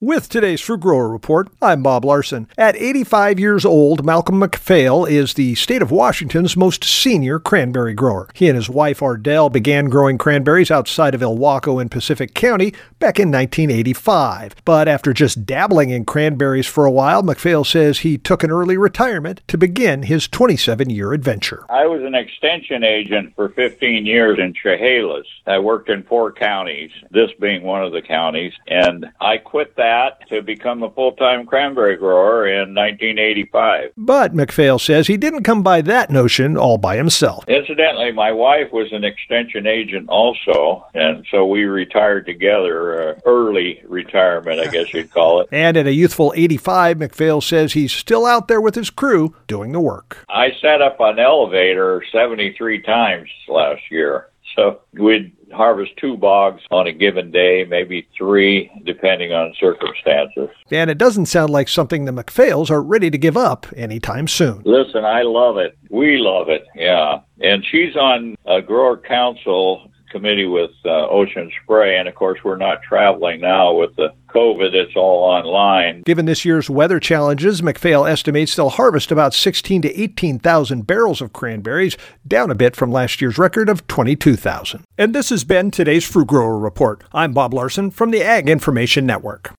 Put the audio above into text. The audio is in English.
With today's Fruit Grower Report, I'm Bob Larson. At 85 years old, Malcolm McPhail is the state of Washington's most senior cranberry grower. He and his wife Ardell began growing cranberries outside of Ilwaco in Pacific County back in 1985. But after just dabbling in cranberries for a while, McPhail says he took an early retirement to begin his 27-year adventure. I was an extension agent for 15 years in Chehalis. I worked in 4 counties, this being one of the counties, and I quit that to become a full-time cranberry grower in 1985. But McPhail says he didn't come by that notion all by himself. Incidentally, my wife was an extension agent also, and so we retired together, early retirement, I guess you'd call it. And at a youthful 85, McPhail says he's still out there with his crew doing the work. I set up an elevator 73 times last year. So we'd harvest 2 bogs on a given day, maybe 3, depending on circumstances. And it doesn't sound like something the McPhails are ready to give up anytime soon. Listen, I love it. We love it, yeah. And she's on a grower council committee with Ocean Spray, and of course we're not traveling now with the COVID, it's all online. Given this year's weather challenges, McPhail estimates they'll harvest about 16,000 to 18,000 barrels of cranberries, down a bit from last year's record of 22,000. And this has been today's Fruit Grower Report. I'm Bob Larson from the Ag Information Network.